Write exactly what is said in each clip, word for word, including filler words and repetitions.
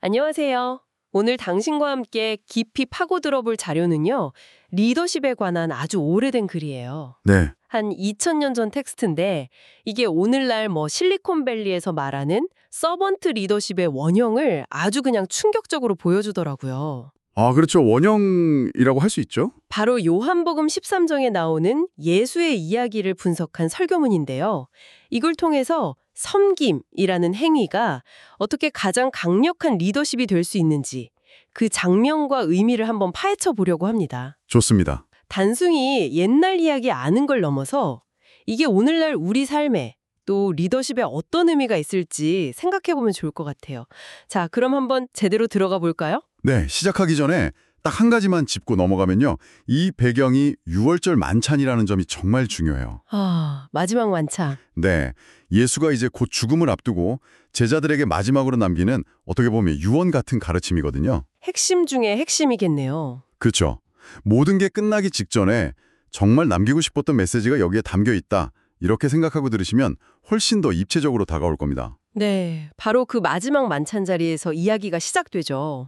안녕하세요. 오늘 당신과 함께 깊이 파고들어 볼 자료는요, 리더십에 관한 아주 오래된 글이에요. 네, 한 이천 년 전 텍스트인데, 이게 오늘날 뭐 실리콘밸리에서 말하는 서번트 리더십의 원형을 아주 그냥 충격적으로 보여주더라고요. 아, 그렇죠. 원형이라고 할 수 있죠. 바로 요한복음 십삼 장에 나오는 예수의 이야기를 분석한 설교문인데요. 이걸 통해서 섬김이라는 행위가 어떻게 가장 강력한 리더십이 될 수 있는지 그 장면과 의미를 한번 파헤쳐 보려고 합니다. 좋습니다. 단순히 옛날 이야기 아는 걸 넘어서 이게 오늘날 우리 삶에 또 리더십에 어떤 의미가 있을지 생각해 보면 좋을 것 같아요. 자, 그럼 한번 제대로 들어가 볼까요? 네, 시작하기 전에 딱 한 가지만 짚고 넘어가면요. 이 배경이 유월절 만찬이라는 점이 정말 중요해요. 아, 마지막 만찬. 네, 예수가 이제 곧 죽음을 앞두고 제자들에게 마지막으로 남기는 어떻게 보면 유언 같은 가르침이거든요. 핵심 중에 핵심이겠네요. 그렇죠. 모든 게 끝나기 직전에 정말 남기고 싶었던 메시지가 여기에 담겨 있다. 이렇게 생각하고 들으시면 훨씬 더 입체적으로 다가올 겁니다. 네, 바로 그 마지막 만찬 자리에서 이야기가 시작되죠.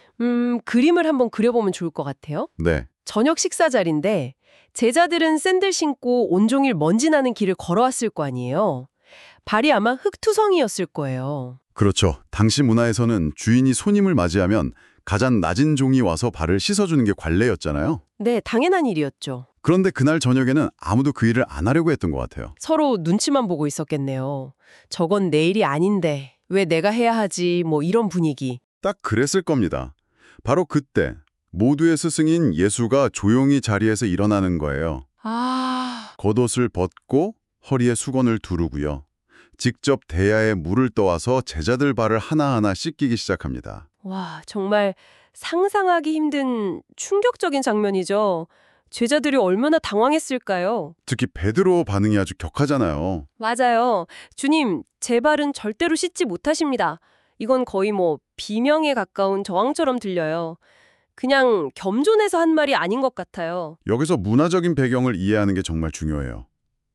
음, 그림을 한번 그려보면 좋을 것 같아요. 네, 저녁 식사 자리인데 제자들은 샌들 신고 온종일 먼지 나는 길을 걸어왔을 거 아니에요. 발이 아마 흙투성이였을 거예요. 그렇죠. 당시 문화에서는 주인이 손님을 맞이하면 가장 낮은 종이 와서 발을 씻어주는 게 관례였잖아요. 네, 당연한 일이었죠. 그런데 그날 저녁에는 아무도 그 일을 안 하려고 했던 것 같아요. 서로 눈치만 보고 있었겠네요. 저건 내 일이 아닌데 왜 내가 해야 하지, 뭐 이런 분위기. 딱 그랬을 겁니다. 바로 그때 모두의 스승인 예수가 조용히 자리에서 일어나는 거예요. 아... 겉옷을 벗고 허리에 수건을 두르고요. 직접 대야에 물을 떠와서 제자들 발을 하나하나 씻기기 시작합니다. 와, 정말 상상하기 힘든 충격적인 장면이죠. 제자들이 얼마나 당황했을까요? 특히 베드로 반응이 아주 격하잖아요. 맞아요. 주님, 제 발은 절대로 씻지 못하십니다. 이건 거의 뭐 비명에 가까운 저항처럼 들려요. 그냥 겸손해서 한 말이 아닌 것 같아요. 여기서 문화적인 배경을 이해하는 게 정말 중요해요.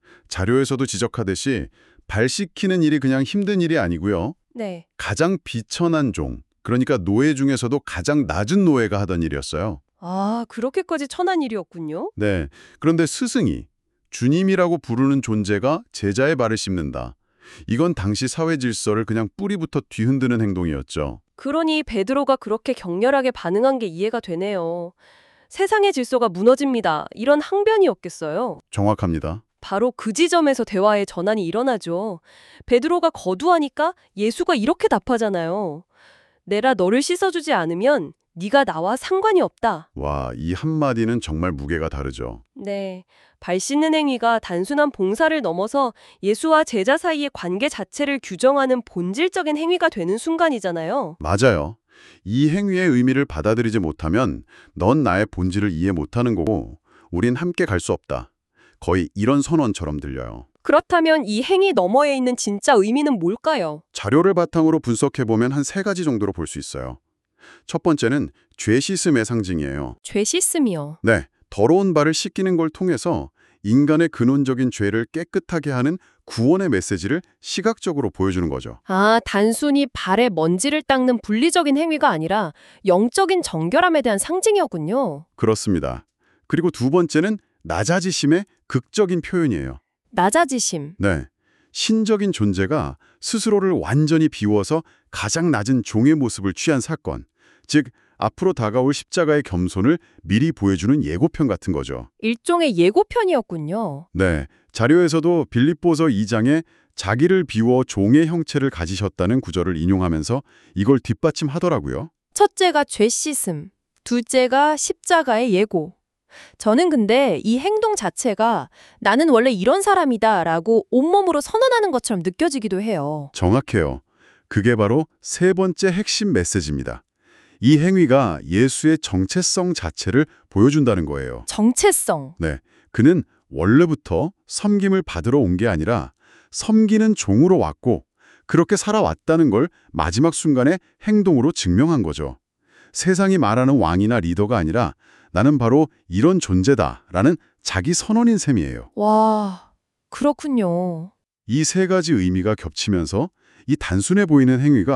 자료에서도 지적하듯이 발 씻기는 일이 그냥 힘든 일이 아니고요. 네. 가장 비천한 종, 그러니까 노예 중에서도 가장 낮은 노예가 하던 일이었어요. 아, 그렇게까지 천한 일이었군요. 네, 그런데 스승이 주님이라고 부르는 존재가 제자의 발을 씹는다. 이건 당시 사회 질서를 그냥 뿌리부터 뒤흔드는 행동이었죠. 그러니 베드로가 그렇게 격렬하게 반응한 게 이해가 되네요. 세상의 질서가 무너집니다. 이런 항변이었겠어요. 정확합니다. 바로 그 지점에서 대화의 전환이 일어나죠. 베드로가 거두하니까 예수가 이렇게 답하잖아요. 내가 너를 씻어주지 않으면 네가 나와 상관이 없다. 와, 이 한마디는 정말 무게가 다르죠. 네, 발 씻는 행위가 단순한 봉사를 넘어서 예수와 제자 사이의 관계 자체를 규정하는 본질적인 행위가 되는 순간이잖아요. 맞아요. 이 행위의 의미를 받아들이지 못하면 넌 나의 본질을 이해 못하는 거고 우린 함께 갈 수 없다. 거의 이런 선언처럼 들려요. 그렇다면 이 행위 너머에 있는 진짜 의미는 뭘까요? 자료를 바탕으로 분석해보면 한 세 가지 정도로 볼 수 있어요. 첫 번째는 죄 씻음의 상징이에요. 죄 씻음이요. 네, 더러운 발을 씻기는 걸 통해서 인간의 근원적인 죄를 깨끗하게 하는 구원의 메시지를 시각적으로 보여주는 거죠. 아, 단순히 발에 먼지를 닦는 분리적인 행위가 아니라 영적인 정결함에 대한 상징이었군요. 그렇습니다. 그리고 두 번째는 낮아지심의 극적인 표현이에요. 낮아지심. 네, 신적인 존재가 스스로를 완전히 비워서 가장 낮은 종의 모습을 취한 사건, 즉 앞으로 다가올 십자가의 겸손을 미리 보여주는 예고편 같은 거죠. 일종의 예고편이었군요. 네, 자료에서도 빌립보서 이 장에 자기를 비워 종의 형체를 가지셨다는 구절을 인용하면서 이걸 뒷받침하더라고요. 첫째가 죄 씻음, 둘째가 십자가의 예고. 저는 근데 이 행동 자체가 나는 원래 이런 사람이다 라고 온몸으로 선언하는 것처럼 느껴지기도 해요. 정확해요. 그게 바로 세 번째 핵심 메시지입니다. 이 행위가 예수의 정체성 자체를 보여준다는 거예요. 정체성. 네, 그는 원래부터 섬김을 받으러 온 게 아니라 섬기는 종으로 왔고 그렇게 살아왔다는 걸 마지막 순간에 행동으로 증명한 거죠. 세상이 말하는 왕이나 리더가 아니라 나는 바로 이런 존재다라는 자기 선언인 셈이에요. 와, 그렇군요. 이 세 가지 의미가 겹치면서 이 단순해 보이는 행위가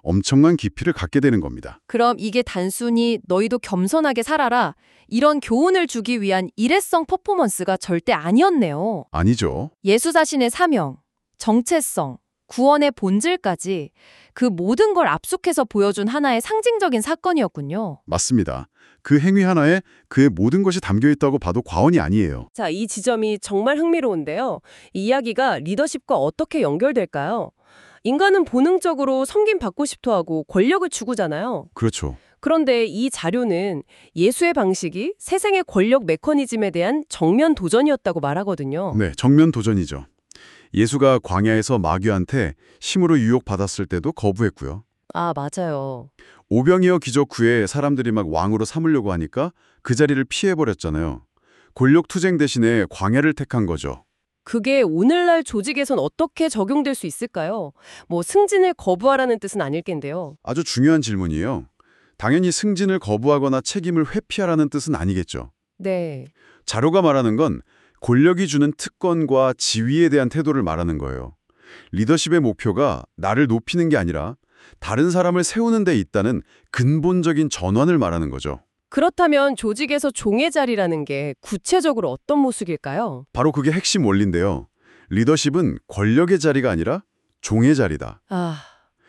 엄청난 깊이를 갖게 되는 겁니다. 그럼 이게 단순히 너희도 겸손하게 살아라 이런 교훈을 주기 위한 일회성 퍼포먼스가 절대 아니었네요. 아니죠. 예수 자신의 사명, 정체성, 구원의 본질까지 그 모든 걸 압축해서 보여준 하나의 상징적인 사건이었군요. 맞습니다. 그 행위 하나에 그의 모든 것이 담겨 있다고 봐도 과언이 아니에요. 자, 이 지점이 정말 흥미로운데요. 이 이야기가 리더십과 어떻게 연결될까요? 인간은 본능적으로 섬김받고 싶어 하고 권력을 추구잖아요. 그렇죠. 그런데 이 자료는 예수의 방식이 세상의 권력 메커니즘에 대한 정면 도전이었다고 말하거든요. 네, 정면 도전이죠. 예수가 광야에서 마귀한테 힘으로 유혹받았을 때도 거부했고요. 아, 맞아요. 오병이어 기적 후에 사람들이 막 왕으로 삼으려고 하니까 그 자리를 피해버렸잖아요. 권력 투쟁 대신에 광야를 택한 거죠. 그게 오늘날 조직에선 어떻게 적용될 수 있을까요? 뭐 승진을 거부하라는 뜻은 아닐 텐데요. 아주 중요한 질문이에요. 당연히 승진을 거부하거나 책임을 회피하라는 뜻은 아니겠죠. 네. 자료가 말하는 건 권력이 주는 특권과 지위에 대한 태도를 말하는 거예요. 리더십의 목표가 나를 높이는 게 아니라 다른 사람을 세우는 데 있다는 근본적인 전환을 말하는 거죠. 그렇다면 조직에서 종의 자리라는 게 구체적으로 어떤 모습일까요? 바로 그게 핵심 원리인데요. 리더십은 권력의 자리가 아니라 종의 자리다. 아,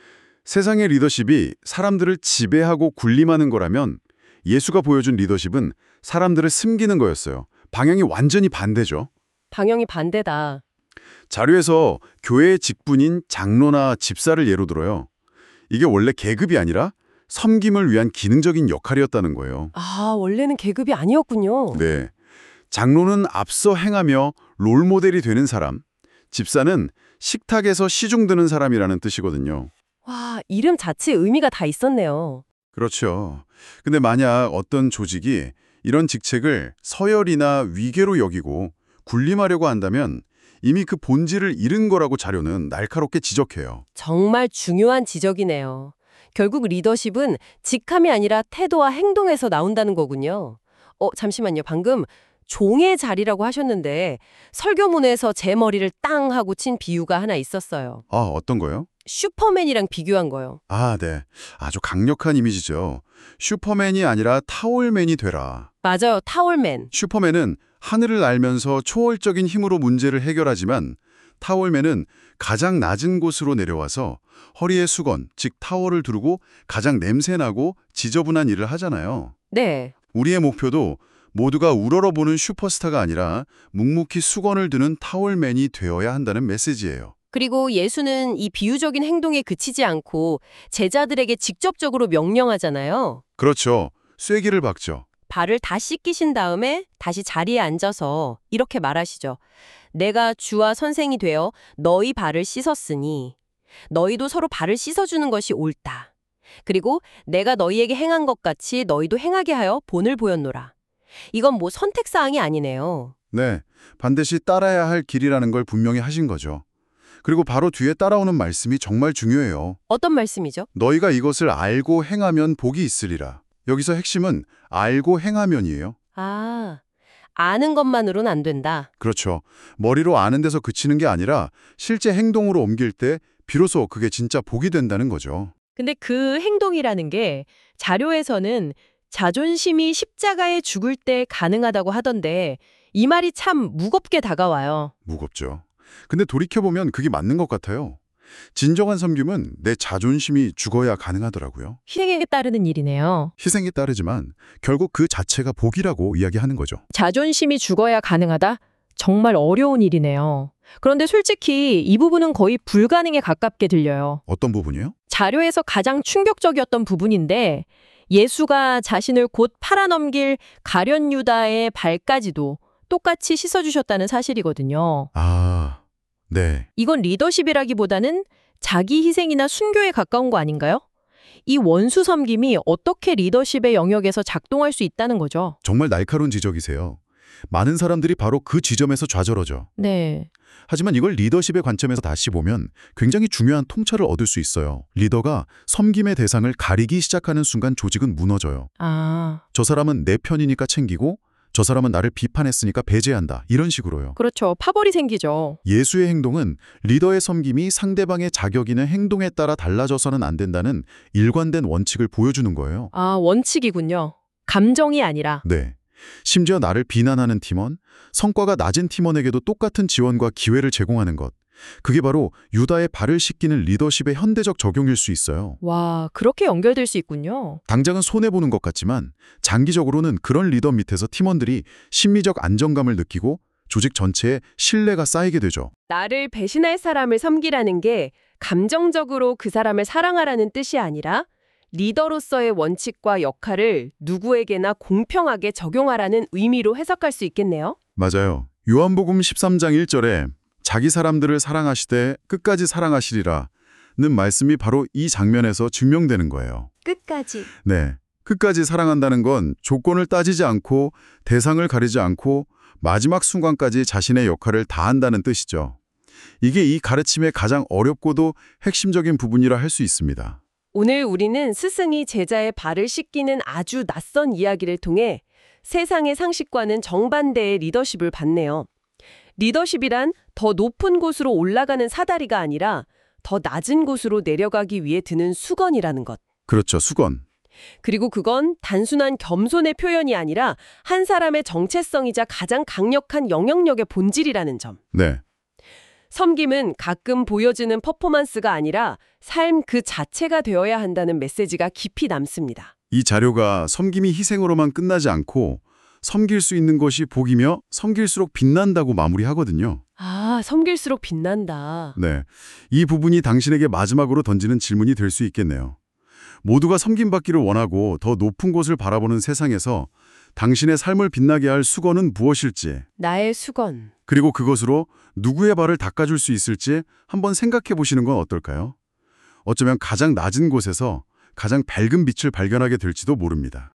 세상의 리더십이 사람들을 지배하고 군림하는 거라면 예수가 보여준 리더십은 사람들을 섬기는 거였어요. 방향이 완전히 반대죠. 방향이 반대다. 자료에서 교회의 직분인 장로나 집사를 예로 들어요. 이게 원래 계급이 아니라 섬김을 위한 기능적인 역할이었다는 거예요. 아, 원래는 계급이 아니었군요. 네, 장로는 앞서 행하며 롤모델이 되는 사람, 집사는 식탁에서 시중드는 사람이라는 뜻이거든요. 와, 이름 자체에 의미가 다 있었네요. 그렇죠. 근데 만약 어떤 조직이 이런 직책을 서열이나 위계로 여기고 군림하려고 한다면 이미 그 본질을 잃은 거라고 자료는 날카롭게 지적해요. 정말 중요한 지적이네요. 결국 리더십은 직함이 아니라 태도와 행동에서 나온다는 거군요. 어, 잠시만요. 방금 종의 자리라고 하셨는데 설교문에서 제 머리를 땅 하고 친 비유가 하나 있었어요. 아, 어떤 거요? 슈퍼맨이랑 비교한 거요. 아, 네. 아주 강력한 이미지죠. 슈퍼맨이 아니라 타올맨이 되라. 맞아요. 타올맨. 슈퍼맨은 하늘을 날면서 초월적인 힘으로 문제를 해결하지만 타올맨은 가장 낮은 곳으로 내려와서 허리에 수건, 즉 타월을 두르고 가장 냄새나고 지저분한 일을 하잖아요. 네. 우리의 목표도 모두가 우러러보는 슈퍼스타가 아니라 묵묵히 수건을 드는 타올맨이 되어야 한다는 메시지예요. 그리고 예수는 이 비유적인 행동에 그치지 않고 제자들에게 직접적으로 명령하잖아요. 그렇죠. 쐐기를 박죠. 발을 다 씻기신 다음에 다시 자리에 앉아서 이렇게 말하시죠. 내가 주와 선생이 되어 너희 발을 씻었으니 너희도 서로 발을 씻어주는 것이 옳다. 그리고 내가 너희에게 행한 것 같이 너희도 행하게 하여 본을 보였노라. 이건 뭐 선택사항이 아니네요. 네, 반드시 따라야 할 길이라는 걸 분명히 하신 거죠. 그리고 바로 뒤에 따라오는 말씀이 정말 중요해요. 어떤 말씀이죠? 너희가 이것을 알고 행하면 복이 있으리라. 여기서 핵심은 알고 행하면이에요. 아, 아는 것만으로는 안 된다. 그렇죠. 머리로 아는 데서 그치는 게 아니라 실제 행동으로 옮길 때 비로소 그게 진짜 복이 된다는 거죠. 근데 그 행동이라는 게 자료에서는 자존심이 십자가에 죽을 때 가능하다고 하던데 이 말이 참 무겁게 다가와요. 무겁죠. 근데 돌이켜보면 그게 맞는 것 같아요. 진정한 섬김은 내 자존심이 죽어야 가능하더라고요. 희생에 따르는 일이네요. 희생이 따르지만 결국 그 자체가 복이라고 이야기하는 거죠. 자존심이 죽어야 가능하다? 정말 어려운 일이네요. 그런데 솔직히 이 부분은 거의 불가능에 가깝게 들려요. 어떤 부분이요? 자료에서 가장 충격적이었던 부분인데 예수가 자신을 곧 팔아넘길 가룟 유다의 발까지도 똑같이 씻어주셨다는 사실이거든요. 아, 네. 이건 리더십이라기보다는 자기 희생이나 순교에 가까운 거 아닌가요? 이 원수 섬김이 어떻게 리더십의 영역에서 작동할 수 있다는 거죠. 정말 날카로운 지적이세요. 많은 사람들이 바로 그 지점에서 좌절하죠. 네. 하지만 이걸 리더십의 관점에서 다시 보면 굉장히 중요한 통찰을 얻을 수 있어요. 리더가 섬김의 대상을 가리기 시작하는 순간 조직은 무너져요. 아, 저 사람은 내 편이니까 챙기고 저 사람은 나를 비판했으니까 배제한다. 이런 식으로요. 그렇죠. 파벌이 생기죠. 예수의 행동은 리더의 섬김이 상대방의 자격이나 행동에 따라 달라져서는 안 된다는 일관된 원칙을 보여주는 거예요. 아, 원칙이군요. 감정이 아니라. 네. 심지어 나를 비난하는 팀원, 성과가 낮은 팀원에게도 똑같은 지원과 기회를 제공하는 것. 그게 바로 유다의 발을 씻기는 리더십의 현대적 적용일 수 있어요. 와, 그렇게 연결될 수 있군요. 당장은 손해보는 것 같지만 장기적으로는 그런 리더 밑에서 팀원들이 심리적 안정감을 느끼고 조직 전체에 신뢰가 쌓이게 되죠. 나를 배신할 사람을 섬기라는 게 감정적으로 그 사람을 사랑하라는 뜻이 아니라 리더로서의 원칙과 역할을 누구에게나 공평하게 적용하라는 의미로 해석할 수 있겠네요. 맞아요. 요한복음 십삼 장 일 절에 자기 사람들을 사랑하시되 끝까지 사랑하시리라 는 말씀이 바로 이 장면에서 증명되는 거예요. 끝까지. 네, 끝까지 사랑한다는 건 조건을 따지지 않고 대상을 가리지 않고 마지막 순간까지 자신의 역할을 다한다는 뜻이죠. 이게 이 가르침의 가장 어렵고도 핵심적인 부분이라 할 수 있습니다. 오늘 우리는 스승이 제자의 발을 씻기는 아주 낯선 이야기를 통해 세상의 상식과는 정반대의 리더십을 봤네요. 리더십이란 더 높은 곳으로 올라가는 사다리가 아니라 더 낮은 곳으로 내려가기 위해 드는 수건이라는 것. 그렇죠, 수건. 그리고 그건 단순한 겸손의 표현이 아니라 한 사람의 정체성이자 가장 강력한 영향력의 본질이라는 점. 네, 섬김은 가끔 보여지는 퍼포먼스가 아니라 삶 그 자체가 되어야 한다는 메시지가 깊이 남습니다. 이 자료가 섬김이 희생으로만 끝나지 않고 섬길 수 있는 것이 복이며 섬길수록 빛난다고 마무리하거든요. 아, 섬길수록 빛난다. 네, 이 부분이 당신에게 마지막으로 던지는 질문이 될 수 있겠네요. 모두가 섬김받기를 원하고 더 높은 곳을 바라보는 세상에서 당신의 삶을 빛나게 할 수건은 무엇일지, 나의 수건. 그리고 그것으로 누구의 발을 닦아줄 수 있을지 한번 생각해 보시는 건 어떨까요? 어쩌면 가장 낮은 곳에서 가장 밝은 빛을 발견하게 될지도 모릅니다.